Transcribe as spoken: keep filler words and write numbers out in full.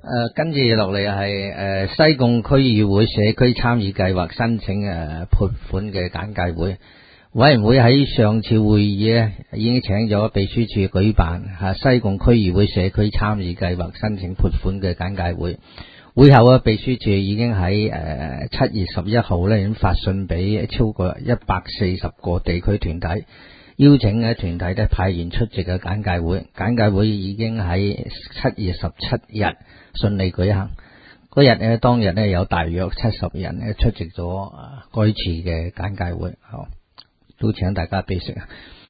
誒，跟住落嚟係誒西貢區議會社區參與計劃申請誒撥款嘅簡介會。委員會喺上次會議咧已經請咗秘書處舉辦吓西貢區議會社區參與計劃申請撥款嘅簡介會。會後啊，秘書處已經喺誒七月十一號咧已經發信俾超過一百四十個地區團體，邀請嘅團體咧派員出席嘅簡介會。簡介會已經喺七月十七日順利舉行。嗰日咧當日咧有大約七十人咧出席咗該次嘅簡介會，好都請大家備食啊。